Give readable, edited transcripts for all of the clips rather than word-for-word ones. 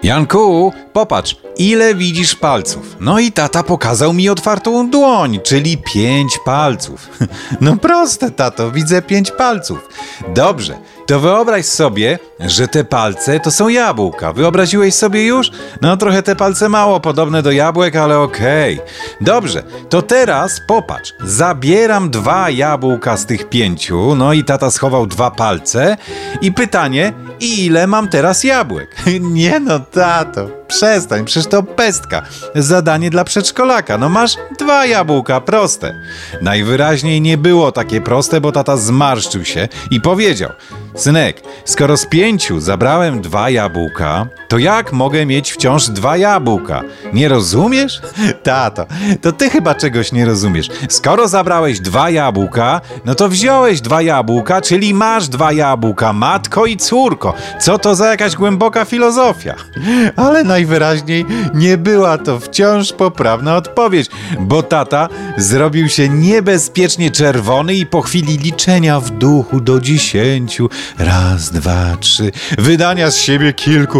Janku, popatrz, ile widzisz palców? No i tata pokazał mi otwartą dłoń, czyli 5 palców. No proste, tato, widzę 5 palców. Dobrze, to wyobraź sobie, że te palce to są jabłka. Wyobraziłeś sobie już? No trochę te palce mało podobne do jabłek, ale okej. Dobrze, to teraz popatrz, zabieram 2 jabłka z tych 5, no i tata schował 2 palce i pytanie, ile mam teraz jabłek? Nie no, tato, przestań, przecież to pestka. Zadanie dla przedszkolaka. No masz 2 jabłka, proste. Najwyraźniej nie było takie proste, bo tata zmarszczył się i powiedział: synek, skoro z 5 zabrałem 2 jabłka, to jak mogę mieć wciąż 2 jabłka? Nie rozumiesz? Tato, to ty chyba czegoś nie rozumiesz. Skoro zabrałeś 2 jabłka, no to wziąłeś 2 jabłka, czyli masz 2 jabłka, matko i córko. Co to za jakaś głęboka filozofia? Ale najwyraźniej nie była to wciąż poprawna odpowiedź, bo tata zrobił się niebezpiecznie czerwony i po chwili liczenia w duchu do 10, 1, 2, 3, wydania z siebie kilku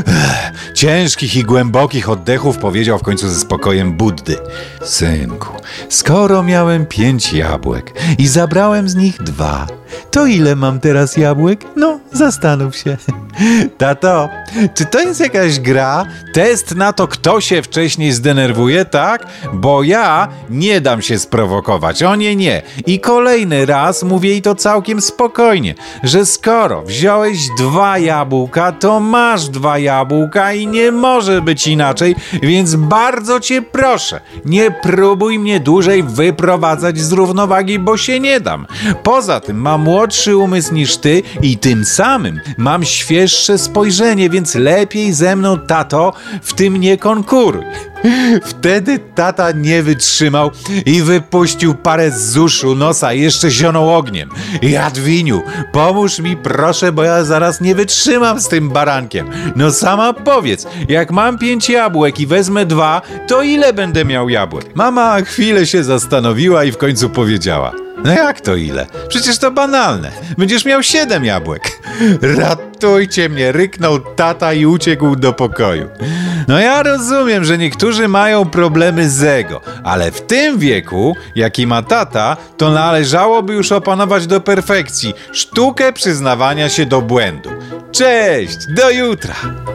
ciężkich i głębokich oddechów powiedział w końcu ze spokojem Buddy: synku, skoro miałem 5 jabłek i zabrałem z nich 2, to ile mam teraz jabłek? No, zastanów się. Tato, czy to jest jakaś gra? Test na to, kto się wcześniej zdenerwuje, tak? Bo ja nie dam się sprowokować, o nie. I kolejny raz mówię jej to całkiem spokojnie, że skoro wziąłeś 2 jabłka, to masz 2 jabłka i nie może być inaczej, więc bardzo cię proszę, nie próbuj mnie dłużej wyprowadzać z równowagi, bo się nie dam. Poza tym mam młodszy umysł niż ty i tym samym mam świeższe spojrzenie, więc lepiej ze mną, tato, w tym nie konkuruj. Wtedy tata nie wytrzymał i wypuścił parę z uszu, nosa i jeszcze zionął ogniem. Jadwiniu, pomóż mi proszę, bo ja zaraz nie wytrzymam z tym barankiem. No sama powiedz, jak mam 5 jabłek i wezmę 2, to ile będę miał jabłek? Mama chwilę się zastanowiła i w końcu powiedziała: no jak to ile? Przecież to banalne. Będziesz miał 7 jabłek. Ratujcie mnie, ryknął tata i uciekł do pokoju. No ja rozumiem, że niektórzy mają problemy z ego, ale w tym wieku, jaki ma tata, to należałoby już opanować do perfekcji sztukę przyznawania się do błędu. Cześć, do jutra!